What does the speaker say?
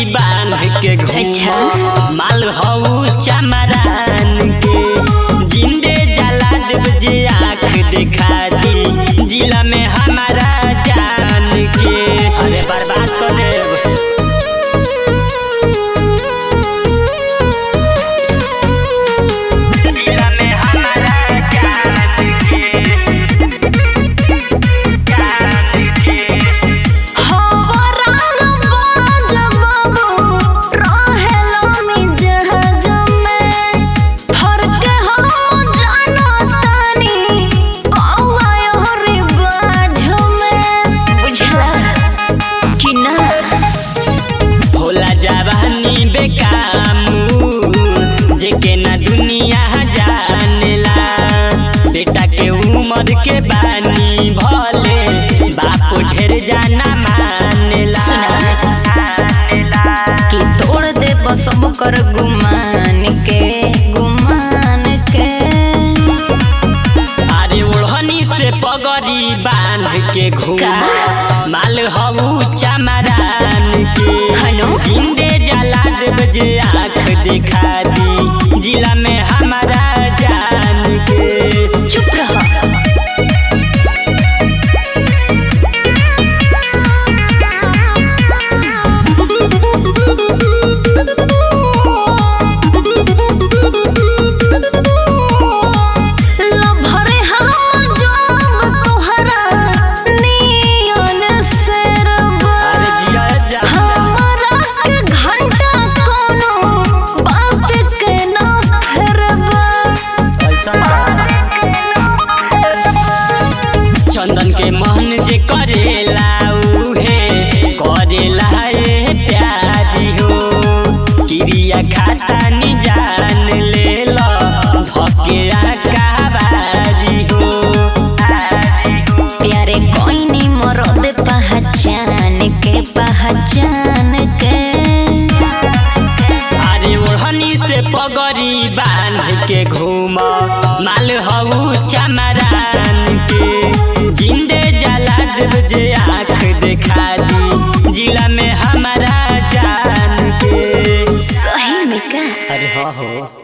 बांध के घूम माल हऊ चमरान के जिंदे जला देव जे आँख दिखा दी जिला में हमारा जान के अरे बर्बाद कर देव। जवानी बेकामू जेके ना दुनिया जानेला बेटा के उम्र के बानी भले बाप ढेर जाना मानेला कि तोड़ दे बसम कर गुमान के अरे ओढ़नी से पगड़ी बांध के घूम माल हऊ चमरान के जिंदे जला देव जे आँख दिखा दी जिला में हमारा जान के। चुप रहो। चंदन के मन जे करेला उहे करेला ये प्यारी हो क्रिया खाता नि जान ले लो धके आकाबारी हो प्यारे कोई नहीं मरद पहचान के अरे ओढ़नी से पगड़ी बांध के घूम माल हऊ चमरान के जिंदे जला देव जे आँख दिखा दी जिला में हमारा जान के। सही में का अरे हाँ हो।